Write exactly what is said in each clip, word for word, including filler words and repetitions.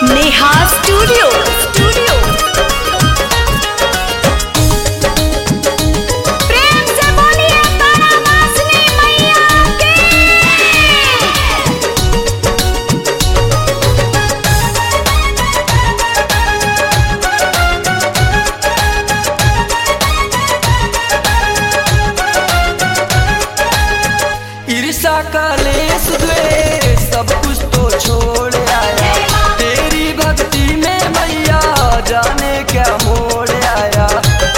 Neha studio studio प्रेम से बोलिए तारा वासनी मैया की। ईर्षा कलेश द्वेष सब कुछ तो छोड़ आया, तेरी भक्ति में मैया जाने क्या मोड़ आया।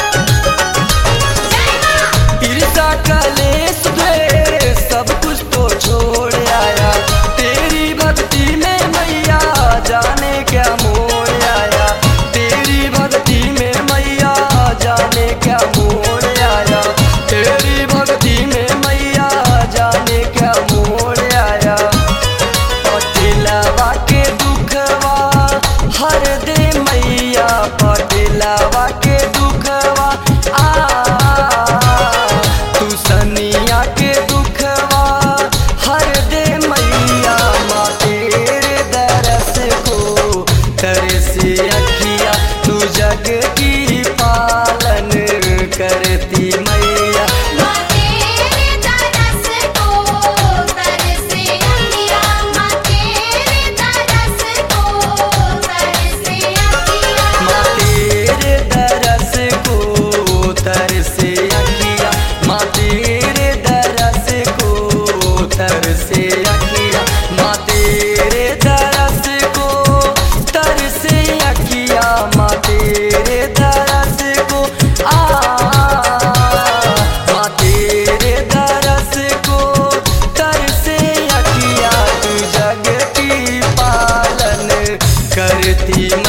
ईर्षा कलेश द्वेष सब कुछ तो छोड़ आया, तेरी भक्ति में मैया जाने क्या मोड़ आया। तेरी भक्ति में मैया जाने क्या मोड़ आया, तेरी भक्ति में मैया जाने क्या मोड़ आया। पटिलवा के दुखवा हर दे मैया, पटिलवा के दुखवा आ तू सनिया के दुखवा हर दे मैया। माँ तेरे दरस को तरसे अखिया, तू जग की पालन करती मैया। माँ तेरे तरस को तरसे अखिया, माँ तेरे तरस को तरसे अखिया। माँ तेरे दरस को तरसे अखिया, माँ तेरे दरस को तरसे अखिया। माँ तेरे दरस को तरसे अखिया, माँ तेरे दरस को आ माँ तेरे दरस को तरसे अखिया, तू जग की पालन करती